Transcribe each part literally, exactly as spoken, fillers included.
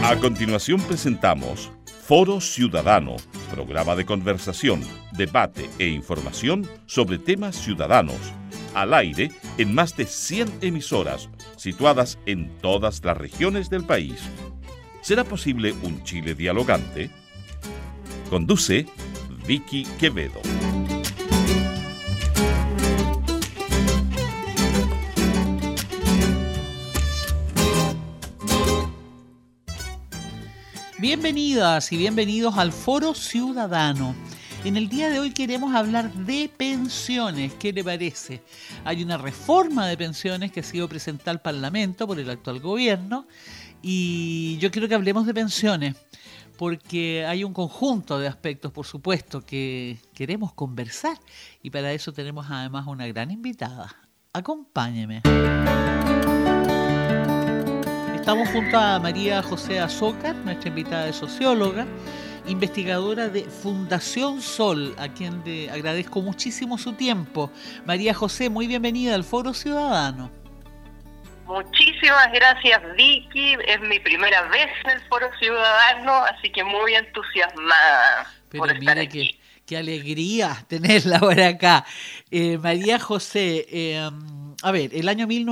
A continuación presentamos Foro Ciudadano, programa de conversación, debate e información sobre temas ciudadanos, al aire en más de cien emisoras situadas en todas las regiones del país. ¿Será posible un Chile dialogante? Conduce Vicky Quevedo. Bienvenidas y bienvenidos al Foro Ciudadano. En el día de hoy queremos hablar de pensiones. ¿Qué le parece? Hay una reforma de pensiones que ha sido presentada al Parlamento por el actual gobierno y yo quiero que hablemos de pensiones porque hay un conjunto de aspectos, por supuesto, que queremos conversar y para eso tenemos además una gran invitada. Acompáñeme. Estamos junto a María José Azócar, nuestra invitada de socióloga, investigadora de Fundación Sol, a quien le agradezco muchísimo su tiempo. María José, muy bienvenida al Foro Ciudadano. Muchísimas gracias, Vicky. Es mi primera vez en el Foro Ciudadano, así que muy entusiasmada. Pero por estar mire aquí. Qué, qué alegría tenerla ahora acá. Eh, María José, eh, a ver, el año mil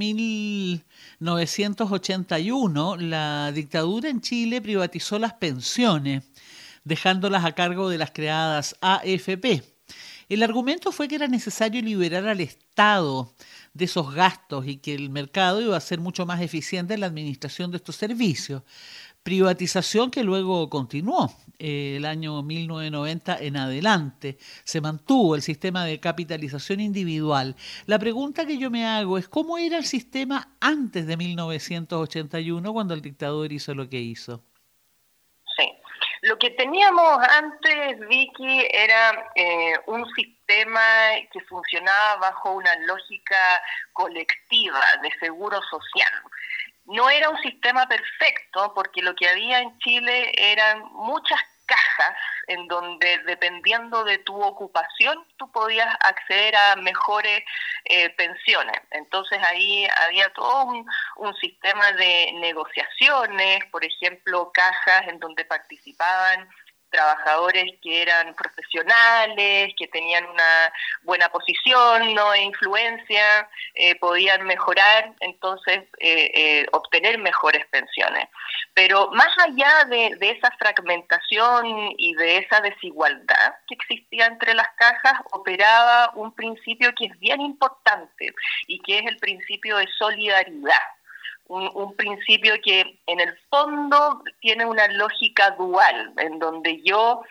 novecientos ochenta y uno, la dictadura en Chile privatizó las pensiones, dejándolas a cargo de las creadas A F P. El argumento fue que era necesario liberar al Estado de esos gastos y que el mercado iba a ser mucho más eficiente en la administración de estos servicios. Privatización que luego continuó eh, el año mil novecientos noventa en adelante. Se mantuvo el sistema de capitalización individual. La pregunta que yo me hago es ¿cómo era el sistema antes de mil novecientos ochenta y uno cuando el dictador hizo lo que hizo? Sí. Lo que teníamos antes, Vicky, era eh, un sistema que funcionaba bajo una lógica colectiva de seguro social. No era un sistema perfecto porque lo que había en Chile eran muchas cajas en donde dependiendo de tu ocupación tú podías acceder a mejores eh, pensiones. Entonces ahí había todo un, un sistema de negociaciones, por ejemplo, cajas en donde participaban trabajadores que eran profesionales, que tenían una buena posición, no e influencia, eh, podían mejorar, entonces eh, eh, obtener mejores pensiones. Pero más allá de, de esa fragmentación y de esa desigualdad que existía entre las cajas, operaba un principio que es bien importante y que es el principio de solidaridad. Un, un principio que en el fondo tiene una lógica dual, en donde yo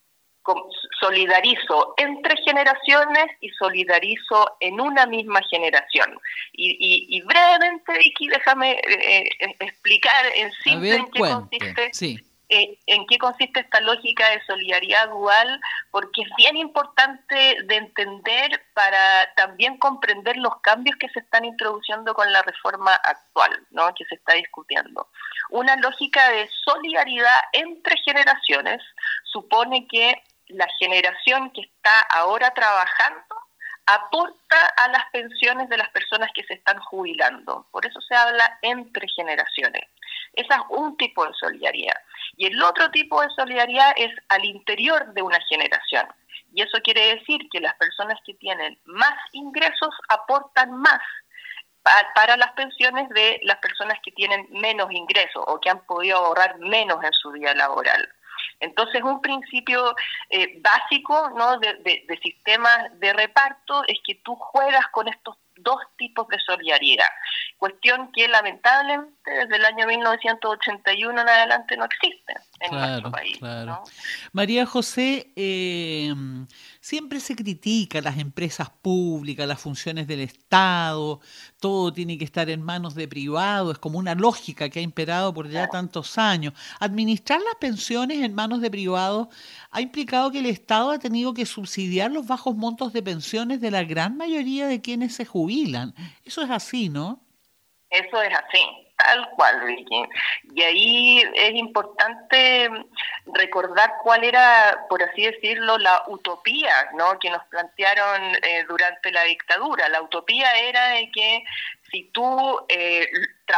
solidarizo entre generaciones y solidarizo en una misma generación. Y, y, y brevemente, Vicky, déjame eh, eh, explicar en simple ver, en qué cuente. consiste... Sí. Eh, en qué consiste esta lógica de solidaridad dual, porque es bien importante de entender para también comprender los cambios que se están introduciendo con la reforma actual, ¿no?, que se está discutiendo. Una lógica de solidaridad entre generaciones supone que la generación que está ahora trabajando aporta a las pensiones de las personas que se están jubilando. Por eso se habla entre generaciones. Ese es un tipo de solidaridad. Y el otro tipo de solidaridad es al interior de una generación. Y eso quiere decir que las personas que tienen más ingresos aportan más pa- para las pensiones de las personas que tienen menos ingresos o que han podido ahorrar menos en su vida laboral. Entonces, un principio eh, básico, ¿no?, de, de, de sistemas de reparto es que tú juegas con estos dos tipos de solidaridad. Cuestión que lamentablemente desde el año mil novecientos ochenta y uno en adelante no existe en Claro, nuestro país, claro. ¿no? María José, eh, siempre se critica las empresas públicas, las funciones del Estado, todo tiene que estar en manos de privados, es como una lógica que ha imperado por ya tantos años. Administrar las pensiones en manos de privados ha implicado que el Estado ha tenido que subsidiar los bajos montos de pensiones de la gran mayoría de quienes se jubilan. Eso es así, ¿no? Eso es así, tal cual, Vicky. Y ahí es importante recordar cuál era, por así decirlo, la utopía, ¿no?, que nos plantearon eh, durante la dictadura. La utopía era de que si tú eh,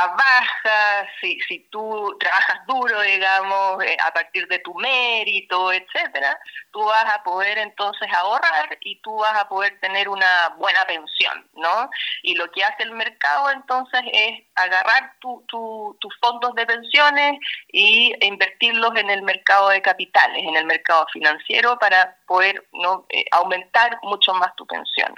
trabajas, si, si tú trabajas duro, digamos, eh, a partir de tu mérito, etcétera, tú vas a poder entonces ahorrar y tú vas a poder tener una buena pensión, ¿no? Y lo que hace el mercado entonces es agarrar tu, tu, tus fondos de pensiones y invertirlos en el mercado de capitales, en el mercado financiero, para poder, ¿no?, eh, aumentar mucho más tu pensión.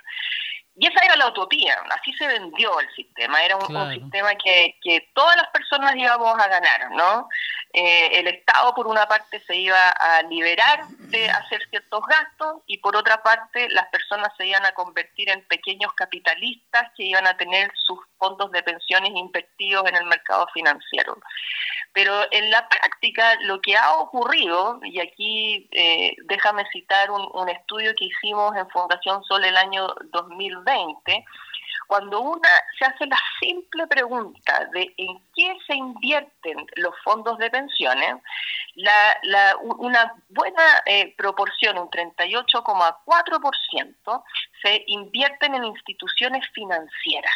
Y esa era la utopía, así se vendió el sistema, era un, claro. un sistema que, que todas las personas íbamos a ganar, ¿no? Eh, el Estado, por una parte, se iba a liberar de hacer ciertos gastos, y por otra parte, las personas se iban a convertir en pequeños capitalistas que iban a tener sus fondos de pensiones invertidos en el mercado financiero. Pero en la práctica lo que ha ocurrido, y aquí eh, déjame citar un, un estudio que hicimos en Fundación Sol el año dos mil veinte, cuando una se hace la simple pregunta de en qué se invierten los fondos de pensiones, la, la, una buena eh, proporción, un treinta y ocho coma cuatro por ciento, se invierten en instituciones financieras.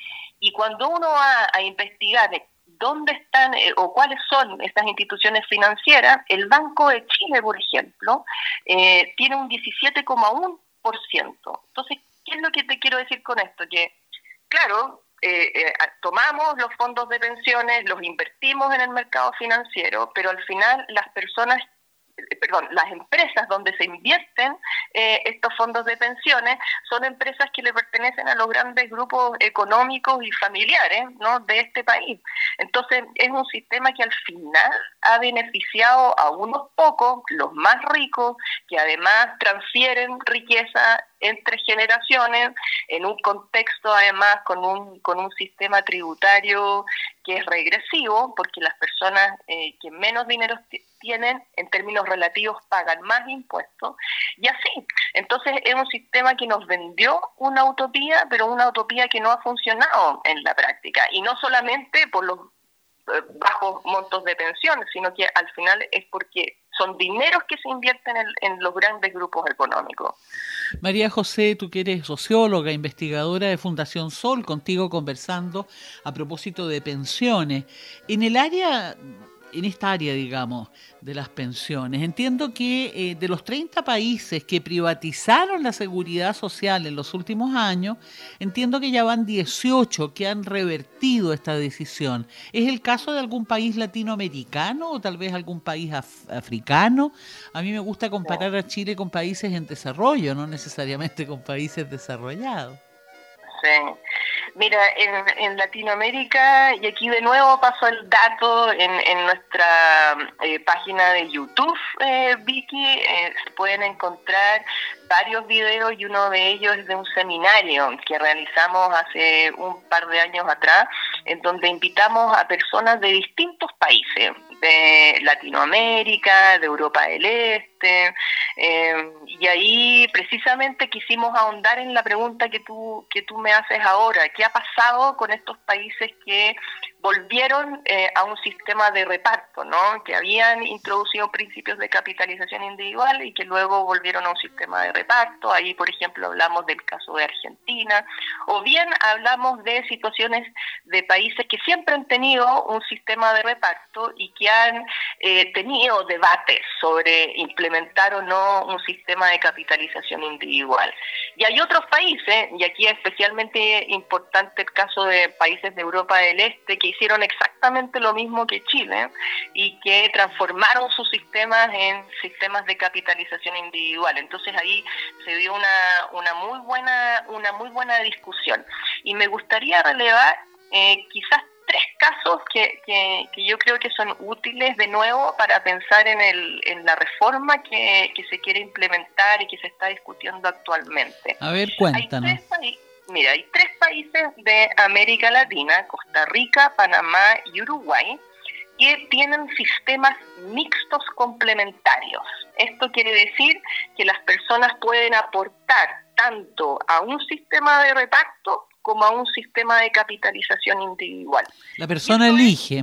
Y cuando uno va a investigar dónde están eh, o cuáles son estas instituciones financieras, el Banco de Chile, por ejemplo, eh, tiene un diecisiete coma uno por ciento. Entonces, ¿qué es lo que te quiero decir con esto? Que, claro, eh, eh, tomamos los fondos de pensiones, los invertimos en el mercado financiero, pero al final las personas, perdón, las empresas donde se invierten eh, estos fondos de pensiones son empresas que le pertenecen a los grandes grupos económicos y familiares, ¿no?, de este país. Entonces es un sistema que al final ha beneficiado a unos pocos, los más ricos, que además transfieren riqueza entre generaciones, en un contexto además con un con un sistema tributario que es regresivo, porque las personas eh, que menos dinero t- tienen en términos relativos pagan más impuestos, y así. Entonces es un sistema que nos vendió una utopía, pero una utopía que no ha funcionado en la práctica, y no solamente por los eh, bajos montos de pensión, sino que al final es porque son dineros que se invierten en, en los grandes grupos económicos. María José, tú que eres socióloga, investigadora de Fundación Sol, contigo conversando a propósito de pensiones. En el área, en esta área, digamos, de las pensiones, entiendo que eh, de los treinta países que privatizaron la seguridad social en los últimos años, entiendo que ya van dieciocho que han revertido esta decisión. ¿Es el caso de algún país latinoamericano o tal vez algún país af- africano? A mí me gusta comparar a Chile con países en desarrollo, no necesariamente con países desarrollados. Sí. Mira, en, en Latinoamérica, y aquí de nuevo paso el dato en, en nuestra eh, página de YouTube, eh, Vicky, eh, se pueden encontrar varios videos, y uno de ellos es de un seminario que realizamos hace un par de años atrás, en donde invitamos a personas de distintos países, de Latinoamérica, de Europa del Este, eh, y ahí precisamente quisimos ahondar en la pregunta que tú, que tú me haces ahora: ¿qué ha pasado con estos países que volvieron eh, a un sistema de reparto, ¿no?, que habían introducido principios de capitalización individual y que luego volvieron a un sistema de reparto? Ahí, por ejemplo, hablamos del caso de Argentina, o bien hablamos de situaciones de países que siempre han tenido un sistema de reparto y que han eh, tenido debates sobre implementar o no un sistema de capitalización individual. Y hay otros países, y aquí es especialmente importante el caso de países de Europa del Este, que hicieron exactamente lo mismo que Chile y que transformaron sus sistemas en sistemas de capitalización individual. Entonces ahí se dio una, una muy buena, una muy buena discusión. Y me gustaría relevar eh, quizás tres casos que, que, que yo creo que son útiles de nuevo para pensar en, el, en la reforma que, que se quiere implementar y que se está discutiendo actualmente. A ver, cuéntanos. Hay tres países, mira, hay tres países de América Latina, Costa Rica, Panamá y Uruguay, que tienen sistemas mixtos complementarios. Esto quiere decir que las personas pueden aportar tanto a un sistema de reparto como a un sistema de capitalización individual. La persona elige.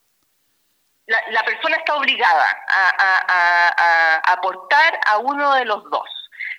La, la persona está obligada a, a, a, a aportar a uno de los dos.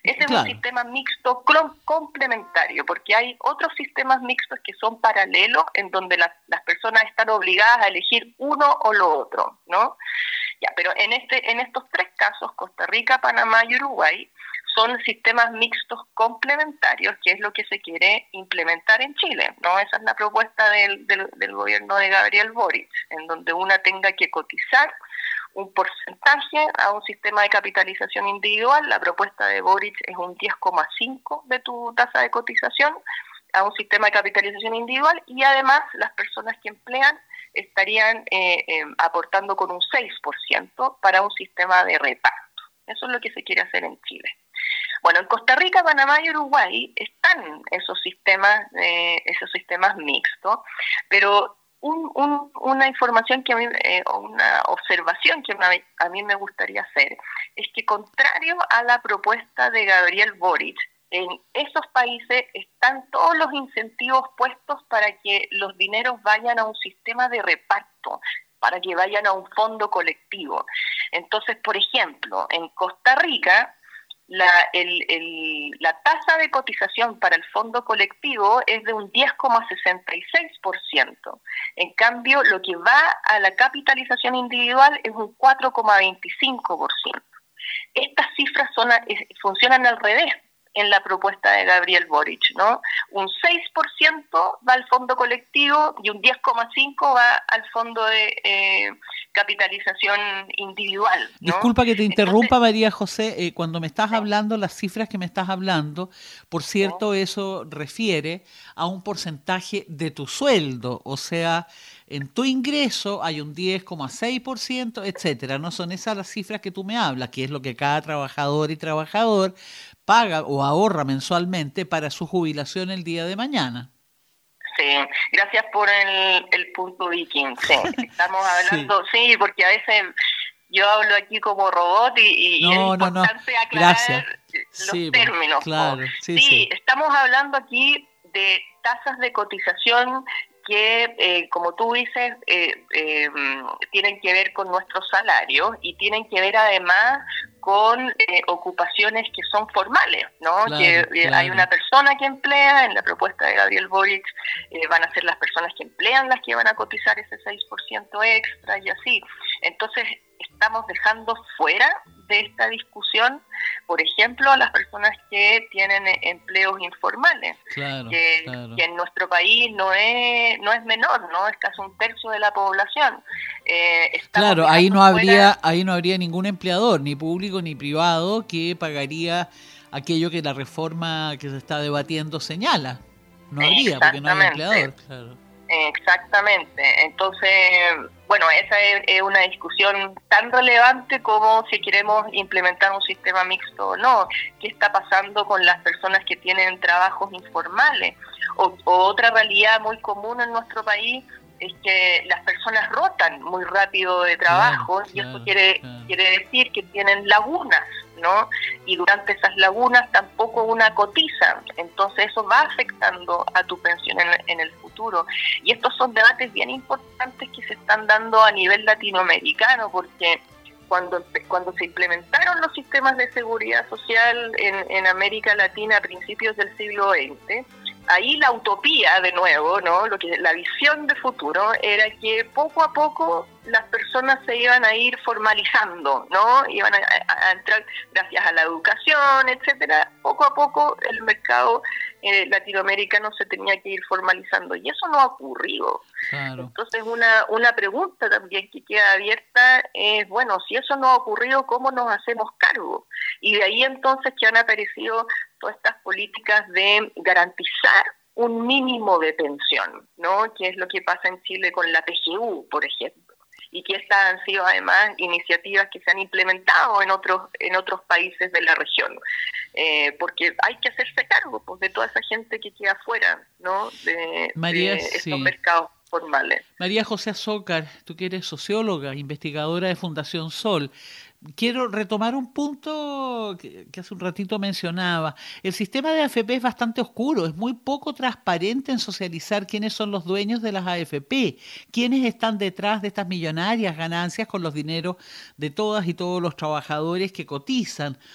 Ese claro. es un sistema mixto complementario, porque hay otros sistemas mixtos que son paralelos, en donde las, las personas están obligadas a elegir uno o lo otro, ¿no? Ya, pero en este, en estos tres casos, Costa Rica, Panamá y Uruguay, son sistemas mixtos complementarios, que es lo que se quiere implementar en Chile, ¿no? Esa es la propuesta del, del, del gobierno de Gabriel Boric, en donde una tenga que cotizar un porcentaje a un sistema de capitalización individual. La propuesta de Boric es un diez coma cinco de tu tasa de cotización a un sistema de capitalización individual, y además las personas que emplean estarían eh, eh, aportando con un seis por ciento para un sistema de reparto. Eso es lo que se quiere hacer en Chile. Bueno, en Costa Rica, Panamá y Uruguay están esos sistemas, eh, esos sistemas mixtos, pero un, un, una información que a mí, eh, o una observación que a, a mí me gustaría hacer es que, contrario a la propuesta de Gabriel Boric, en esos países están todos los incentivos puestos para que los dineros vayan a un sistema de reparto, para que vayan a un fondo colectivo. Entonces, por ejemplo, en Costa Rica, la, el, el, la tasa de cotización para el fondo colectivo es de un diez coma sesenta y seis por ciento. En cambio, lo que va a la capitalización individual es un cuatro coma veinticinco por ciento. Estas cifras son, funcionan al revés en la propuesta de Gabriel Boric, ¿no? Un seis por ciento va al fondo colectivo y un diez coma cinco por ciento va al fondo de eh, capitalización individual, ¿no? Disculpa que te interrumpa, Entonces, María José, eh, cuando me estás sí. hablando, las cifras que me estás hablando, por cierto, sí. Eso refiere a un porcentaje de tu sueldo, o sea, en tu ingreso hay un diez coma seis por ciento, etcétera. No son esas las cifras que tú me hablas, que es lo que cada trabajador y trabajador paga o ahorra mensualmente para su jubilación el día de mañana. Sí, gracias por el, el punto, Vicky. Sí, estamos hablando, sí. sí, porque a veces yo hablo aquí como robot y, y no, es no, importante no. aclarar Gracias. los Sí, términos. claro, sí, sí, sí, estamos hablando aquí de tasas de cotización que, eh, como tú dices, eh, eh, tienen que ver con nuestros salarios y tienen que ver además con eh, ocupaciones que son formales, ¿no? Claro, que eh, claro. Hay una persona que emplea, en la propuesta de Gabriel Boric eh, van a ser las personas que emplean las que van a cotizar ese seis por ciento extra y así. Entonces, estamos dejando fuera de esta discusión, por ejemplo, a las personas que tienen empleos informales, claro, que, claro. que en nuestro país no es no es menor, no es casi un tercio de la población. Eh, claro, ahí no fuera... habría ahí no habría ningún empleador, ni público ni privado, que pagaría aquello que la reforma que se está debatiendo señala. No habría, porque no hay empleador. Claro. Exactamente. Entonces, bueno, esa es, es una discusión tan relevante como si queremos implementar un sistema mixto o no. ¿Qué está pasando con las personas que tienen trabajos informales? O, o otra realidad muy común en nuestro país es que las personas rotan muy rápido de trabajo, claro, y eso claro, quiere claro. quiere decir que tienen lagunas, ¿no? Y durante esas lagunas tampoco una cotiza, entonces eso va afectando a tu pensión en, en el futuro. Y estos son debates bien importantes que se están dando a nivel latinoamericano, porque cuando cuando se implementaron los sistemas de seguridad social en, en América Latina a principios del siglo veinte, ahí la utopía, de nuevo, ¿no? Lo que la visión de futuro era que poco a poco las personas se iban a ir formalizando, ¿no? Iban a, a, a entrar gracias a la educación, etcétera. Poco a poco el mercado eh, latinoamericano se tenía que ir formalizando y eso no ha ocurrido. Claro. Entonces una una pregunta también que queda abierta es, bueno, si eso no ha ocurrido, ¿cómo nos hacemos cargo? Y de ahí entonces que han aparecido todas estas políticas de garantizar un mínimo de pensión, ¿no? Que es lo que pasa en Chile con la P G U, por ejemplo, y que estas han sido además iniciativas que se han implementado en otros en otros países de la región, eh, porque hay que hacerse cargo, pues, de toda esa gente que queda fuera, ¿no? De, María, de estos sí. mercados formales. María José Azócar, tú que eres socióloga, investigadora de Fundación Sol, quiero retomar un punto que, que hace un ratito mencionaba. El sistema de A F P es bastante oscuro, es muy poco transparente en socializar quiénes son los dueños de las A F P, quiénes están detrás de estas millonarias ganancias con los dineros de todas y todos los trabajadores que cotizan.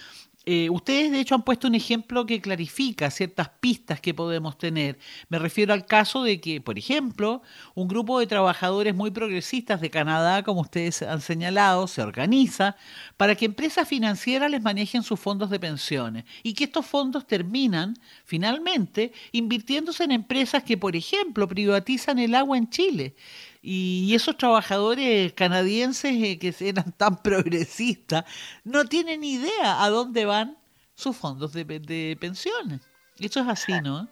Eh, ustedes, de hecho, han puesto un ejemplo que clarifica ciertas pistas que podemos tener. Me refiero al caso de que, por ejemplo, un grupo de trabajadores muy progresistas de Canadá, como ustedes han señalado, se organiza para que empresas financieras les manejen sus fondos de pensiones y que estos fondos terminan, finalmente, invirtiéndose en empresas que, por ejemplo, privatizan el agua en Chile. Y esos trabajadores canadienses eh, que eran tan progresistas no tienen idea a dónde van sus fondos de, de pensiones. Eso es así, ¿no?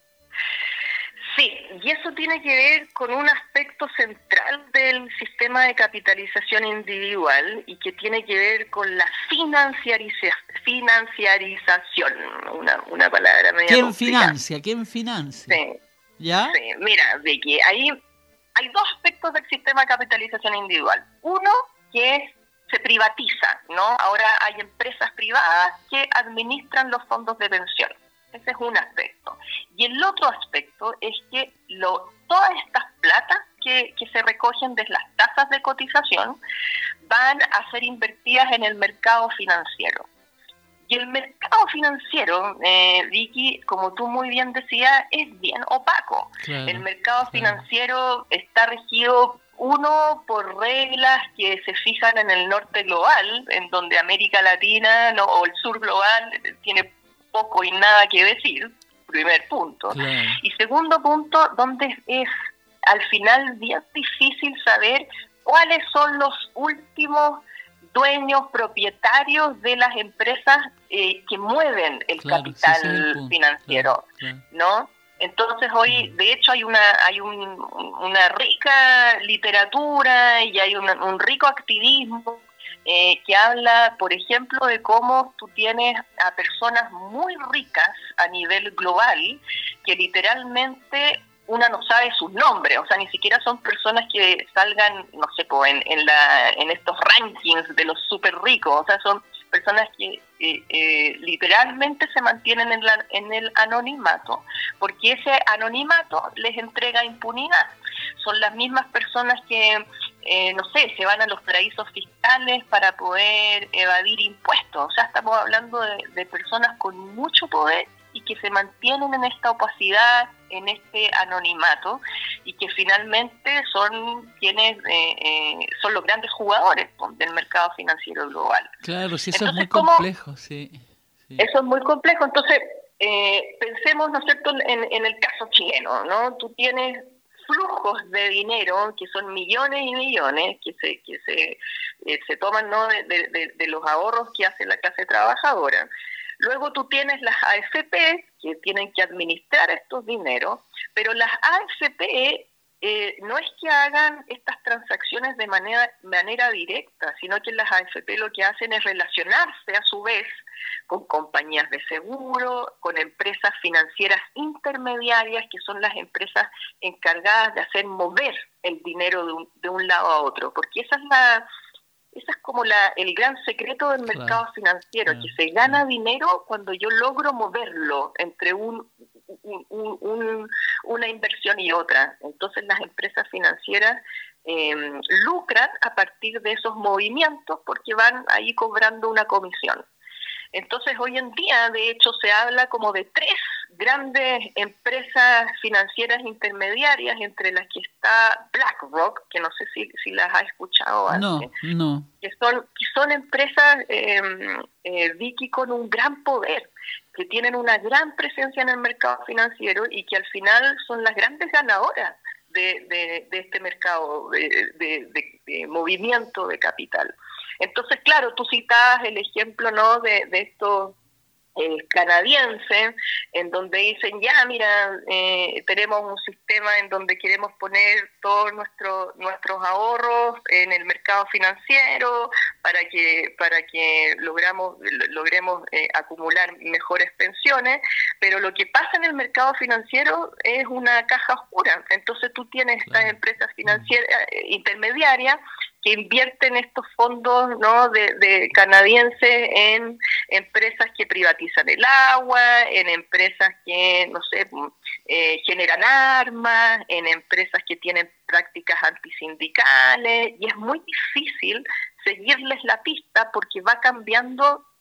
Sí, y eso tiene que ver con un aspecto central del sistema de capitalización individual y que tiene que ver con la financiariza, financiarización, una, una palabra media ¿Quién complicada. financia? ¿Quién financia? Sí. ¿Ya? Sí, mira, Vicky, ahí hay dos aspectos del sistema de capitalización individual. Uno, que es, se privatiza, ¿no? Ahora hay empresas privadas que administran los fondos de pensión. Ese es un aspecto. Y el otro aspecto es que lo, todas estas platas que, que se recogen desde las tasas de cotización van a ser invertidas en el mercado financiero. Y el mercado financiero, eh, Vicky, como tú muy bien decías, es bien opaco. Claro, el mercado financiero claro. está regido, uno, por reglas que se fijan en el norte global, en donde América Latina no, o el sur global tiene poco y nada que decir, primer punto. Claro. Y segundo punto, donde es al final bien difícil saber cuáles son los últimos dueños, propietarios de las empresas eh, que mueven el claro, capital sí, el financiero, claro, claro. ¿no? Entonces hoy, de hecho, hay una hay un, una rica literatura y hay una, un rico activismo eh, que habla, por ejemplo, de cómo tú tienes a personas muy ricas a nivel global que literalmente una no sabe sus nombres, o sea, ni siquiera son personas que salgan, no sé, pues, en, en, la, en estos rankings de los súper ricos, o sea, son personas que eh, eh, literalmente se mantienen en, la, en el anonimato, porque ese anonimato les entrega impunidad. Son las mismas personas que, eh, no sé, se van a los paraísos fiscales para poder evadir impuestos, o sea, estamos hablando de, de personas con mucho poder y que se mantienen en esta opacidad, en este anonimato, y que finalmente son quienes eh, eh, son los grandes jugadores del mercado financiero global. Claro, sí, eso entonces, es muy complejo, sí, sí. Eso es muy complejo, entonces eh, pensemos, ¿no es cierto?, en, en el caso chileno, ¿no? Tú tienes flujos de dinero que son millones y millones que se que se eh, se toman, ¿no?, de, de, de los ahorros que hace la clase trabajadora. Luego tú tienes las A F P que tienen que administrar estos dineros, pero las A F P eh, no es que hagan estas transacciones de manera, manera directa, sino que las A F P lo que hacen es relacionarse a su vez con compañías de seguro, con empresas financieras intermediarias, que son las empresas encargadas de hacer mover el dinero de un, de un lado a otro, porque esa es la... Ese es como la, el gran secreto del mercado claro, financiero, claro, que se gana claro. dinero cuando yo logro moverlo entre un, un, un, un, una inversión y otra. Entonces las empresas financieras eh, lucran a partir de esos movimientos porque van ahí cobrando una comisión. Entonces hoy en día, de hecho, se habla como de tres grandes empresas financieras intermediarias, entre las que está BlackRock, que no sé si, si las has escuchado antes. No, no. Que son, que son empresas, eh, eh, Vicky, con un gran poder, que tienen una gran presencia en el mercado financiero y que al final son las grandes ganadoras de, de, de este mercado de, de, de, de movimiento de capital. Entonces, claro, tú citabas el ejemplo, ¿no?, de, de estos eh, canadienses, en donde dicen, ya, mira, eh, tenemos un sistema en donde queremos poner todos nuestros nuestros ahorros en el mercado financiero para que para que logramos logremos eh, acumular mejores pensiones, pero lo que pasa en el mercado financiero es una caja oscura. Entonces tú tienes estas empresas financieras eh, intermediarias que invierten estos fondos, ¿no?, de, de canadienses en empresas que privatizan el agua, en empresas que, no sé, eh, generan armas, en empresas que tienen prácticas antisindicales, y es muy difícil seguirles la pista porque va cambiando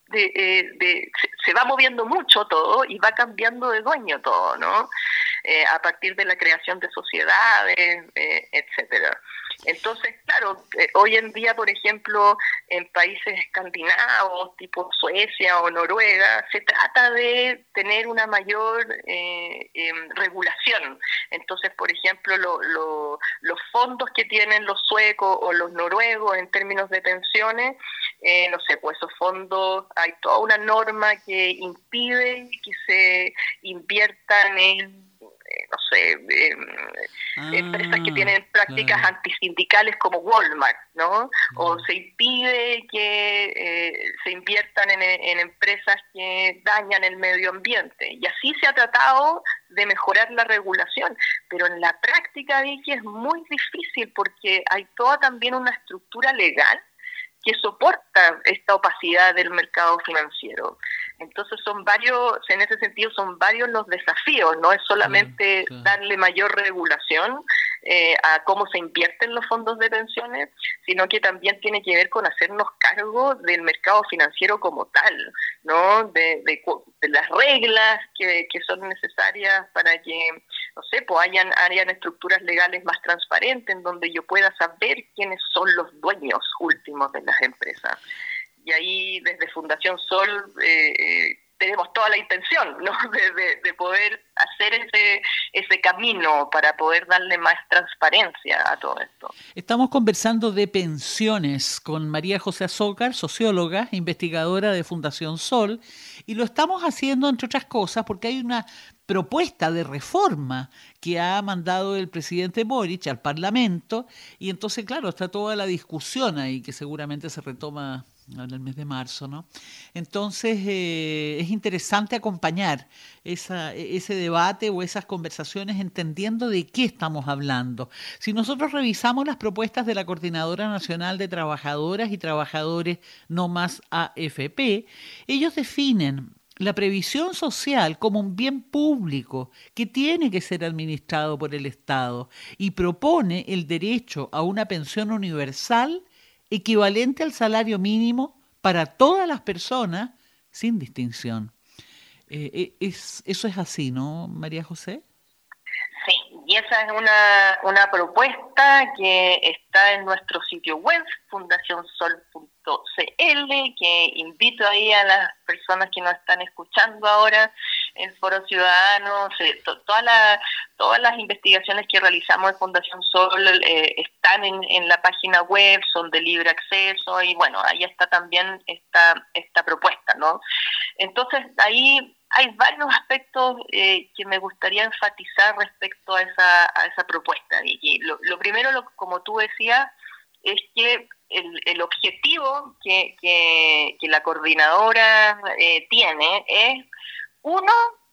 de, eh, de se, se va moviendo mucho todo y va cambiando de dueño todo, ¿no? Eh, a partir de la creación de sociedades, eh, etcétera. Entonces, claro, eh, hoy en día, por ejemplo, en países escandinavos, tipo Suecia o Noruega, se trata de tener una mayor eh, eh, regulación. Entonces, por ejemplo, lo, lo, los fondos que tienen los suecos o los noruegos en términos de pensiones, eh, no sé, pues esos fondos, hay toda una norma que impide que se inviertan en no sé, eh, ah, empresas que tienen prácticas claro. antisindicales como Walmart, ¿no? O se impide que eh, se inviertan en, en empresas que dañan el medio ambiente. Y así se ha tratado de mejorar la regulación, pero en la práctica, Vicky, es muy difícil porque hay toda también una estructura legal que soporta esta opacidad del mercado financiero. Entonces son varios, en ese sentido son varios los desafíos, no es solamente claro, claro. darle mayor regulación eh, a cómo se invierten los fondos de pensiones, sino que también tiene que ver con hacernos cargo del mercado financiero como tal, ¿no? De, de, de las reglas que, que son necesarias para que, no sé, pues hayan, hayan estructuras legales más transparentes en donde yo pueda saber quiénes son los dueños últimos de las empresas. Y ahí desde Fundación Sol eh, tenemos toda la intención, ¿no? de, de, de poder hacer ese, ese camino para poder darle más transparencia a todo esto. Estamos conversando de pensiones con María José Azócar, socióloga, investigadora de Fundación Sol, y lo estamos haciendo, entre otras cosas, porque hay una propuesta de reforma que ha mandado el presidente Boric al Parlamento, y entonces, claro, está toda la discusión ahí, que seguramente se retoma en el mes de marzo, ¿no? Entonces, eh, es interesante acompañar esa, ese debate o esas conversaciones entendiendo de qué estamos hablando. Si nosotros revisamos las propuestas de la Coordinadora Nacional de Trabajadoras y Trabajadores No Más A F P, ellos definen la previsión social como un bien público que tiene que ser administrado por el Estado y propone el derecho a una pensión universal equivalente al salario mínimo para todas las personas sin distinción. Eh, es, eso es así, ¿no, María José? Sí, y esa es una, una propuesta que está en nuestro sitio web, fundación sol punto c l, que invito ahí a las personas que nos están escuchando ahora en Foro Ciudadano. Eh, to, toda la, todas las investigaciones que realizamos en Fundación Sol eh, están en, en la página web, son de libre acceso, y bueno, ahí está también esta, esta propuesta, ¿no? Entonces, ahí hay varios aspectos eh, que me gustaría enfatizar respecto a esa, a esa propuesta, Vicky. Lo, lo primero, lo, como tú decías, es que el, el objetivo que, que, que la coordinadora eh, tiene es, uno,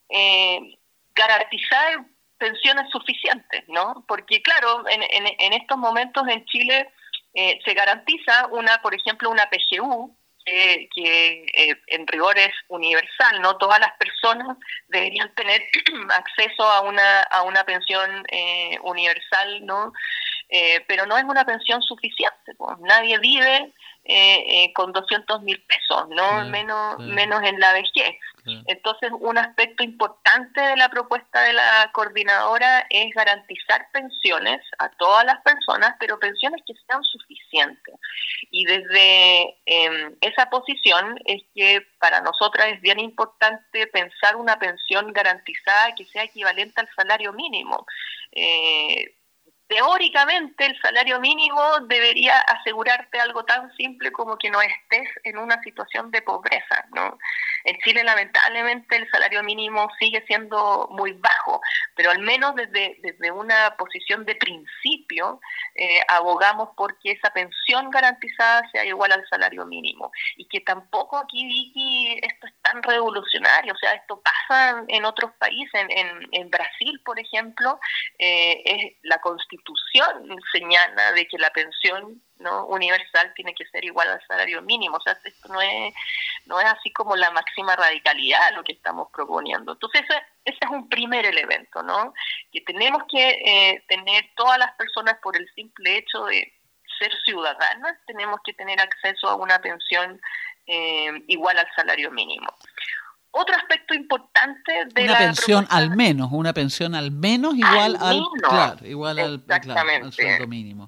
eh, garantizar pensiones suficientes, ¿no? Porque, claro, en, en, en estos momentos en Chile eh, se garantiza, una, por ejemplo, una P G U, que, que eh, en rigor es universal, ¿no? Todas las personas deberían tener acceso a una a una pensión eh, universal, ¿no? Eh, pero no es una pensión suficiente, pues. Nadie vive eh, eh, con doscientos mil pesos, ¿no? Sí, menos sí. menos en la vejez. Sí. Entonces, un aspecto importante de la propuesta de la coordinadora es garantizar pensiones a todas las personas, pero pensiones que sean suficientes. Y desde eh, esa posición es que para nosotras es bien importante pensar una pensión garantizada que sea equivalente al salario mínimo. Eh, Teóricamente, el salario mínimo debería asegurarte algo tan simple como que no estés en una situación de pobreza, ¿no? En Chile, lamentablemente, el salario mínimo sigue siendo muy bajo, pero al menos desde, desde una posición de principio eh, abogamos porque esa pensión garantizada sea igual al salario mínimo. Y que tampoco aquí, Vicky, esto es tan revolucionario, o sea, esto pasa en otros países. En, en, en Brasil, por ejemplo, eh, es la Constitución señala de que la pensión, ¿no?, universal tiene que ser igual al salario mínimo. O sea, esto no es no es así como la máxima radicalidad lo que estamos proponiendo. Entonces ese, ese es un primer elemento, ¿no? Que tenemos que eh, tener todas las personas, por el simple hecho de ser ciudadanas, tenemos que tener acceso a una pensión eh, igual al salario mínimo. Otro aspecto importante de una la pensión propuesta, al menos, una pensión al menos igual al, al, menos, claro, igual al, claro, al sueldo mínimo.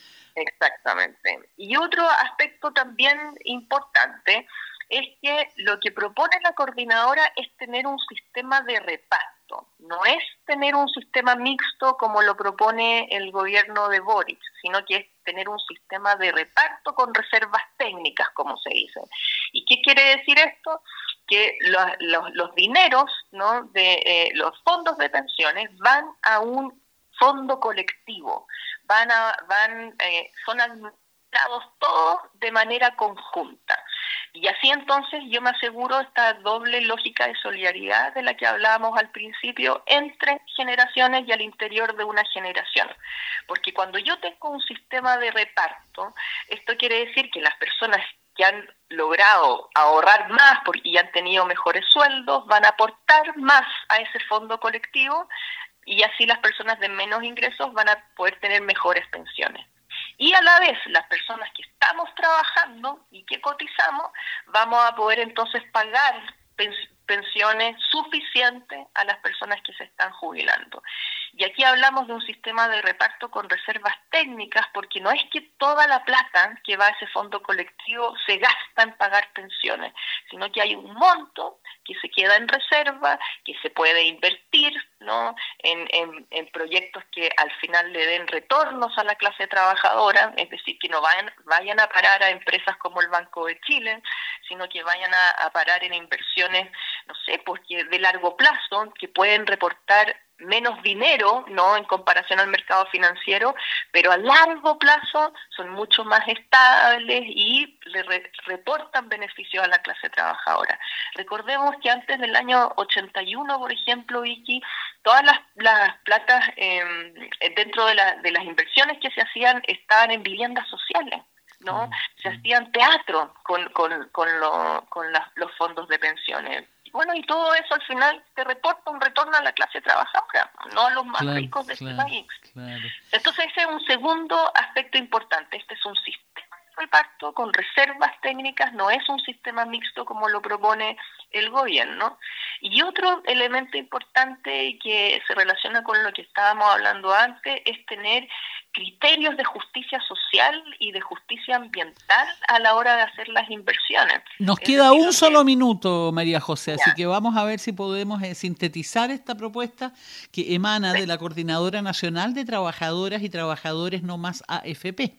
Exactamente. Y otro aspecto también importante es que lo que propone la coordinadora es tener un sistema de reparto. No es tener un sistema mixto como lo propone el gobierno de Boric, sino que es tener un sistema de reparto con reservas técnicas, como se dice. ¿Y qué quiere decir esto? Que los, los, los dineros, ¿no?, de eh, los fondos de pensiones van a un fondo colectivo, van a, van eh, son administrados todos de manera conjunta. Y así entonces yo me aseguro esta doble lógica de solidaridad de la que hablábamos al principio entre generaciones y al interior de una generación. Porque cuando yo tengo un sistema de reparto, esto quiere decir que las personas que han logrado ahorrar más porque ya han tenido mejores sueldos van a aportar más a ese fondo colectivo y así las personas de menos ingresos van a poder tener mejores pensiones. Y a la vez, las personas que estamos trabajando y que cotizamos, vamos a poder entonces pagar pens- pensiones suficientes a las personas que se están jubilando. Y aquí hablamos de un sistema de reparto con reservas técnicas, porque no es que toda la plata que va a ese fondo colectivo se gasta en pagar pensiones, sino que hay un monto que se queda en reserva, que se puede invertir, ¿no?, en, en, en proyectos que al final le den retornos a la clase trabajadora, es decir, que no vayan, vayan a parar a empresas como el Banco de Chile, sino que vayan a, a parar en inversiones, no sé, pues que de largo plazo, que pueden reportar menos dinero, ¿no?, en comparación al mercado financiero, pero a largo plazo son mucho más estables y le re- reportan beneficios a la clase trabajadora. Recordemos que antes del año ochenta y uno, por ejemplo, Vicky, todas las, las platas eh, dentro de, la, de las inversiones que se hacían estaban en viviendas sociales, ¿no? Se hacían teatro con, con, con, lo, con las, los fondos de pensiones. Bueno, y todo eso al final te reporta un retorno a la clase trabajadora, no a los más claro, ricos de claro, este país. Claro. Entonces ese es un segundo aspecto importante. Este es un sistema de reparto con reservas técnicas, no es un sistema mixto como lo propone el gobierno. Y otro elemento importante que se relaciona con lo que estábamos hablando antes es tener criterios de justicia social y de justicia ambiental a la hora de hacer las inversiones. Nos es queda un solo que... minuto, María José, ya. Así que vamos a ver si podemos eh, sintetizar esta propuesta que emana sí. de la Coordinadora Nacional de Trabajadoras y Trabajadores No Más A F P.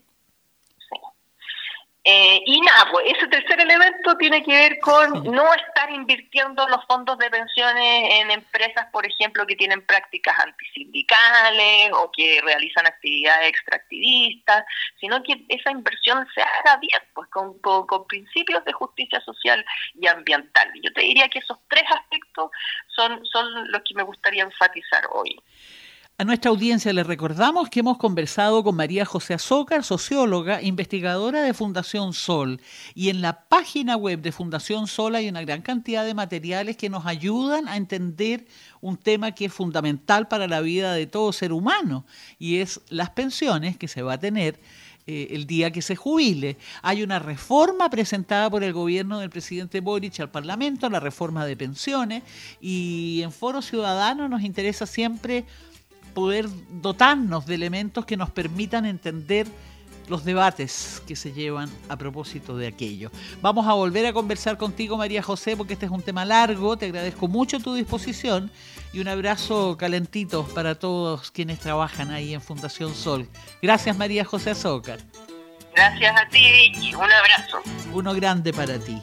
Eh, y nada, pues ese tercer elemento tiene que ver con no estar invirtiendo los fondos de pensiones en empresas, por ejemplo, que tienen prácticas antisindicales o que realizan actividades extractivistas, sino que esa inversión se haga bien, pues con, con, con principios de justicia social y ambiental. Yo te diría que esos tres aspectos son, son los que me gustaría enfatizar hoy. A nuestra audiencia le recordamos que hemos conversado con María José Azócar, socióloga, investigadora de Fundación Sol, y en la página web de Fundación Sol hay una gran cantidad de materiales que nos ayudan a entender un tema que es fundamental para la vida de todo ser humano, y es las pensiones que se va a tener eh, el día que se jubile. Hay una reforma presentada por el gobierno del presidente Boric al Parlamento, la reforma de pensiones, y en Foro Ciudadano nos interesa siempre poder dotarnos de elementos que nos permitan entender los debates que se llevan a propósito de aquello. Vamos a volver a conversar contigo, María José, porque este es un tema largo. Te agradezco mucho tu disposición y un abrazo calentito para todos quienes trabajan ahí en Fundación Sol. Gracias, María José Azócar. Gracias a ti, Vicky. Un abrazo. Uno grande para ti.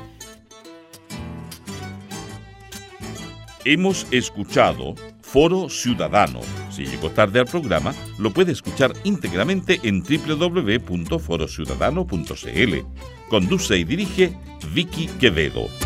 Hemos escuchado Foro Ciudadano. Si llegó tarde al programa, lo puede escuchar íntegramente en doble u doble u doble u punto foro ciudadano punto c l. Conduce y dirige Vicky Quevedo.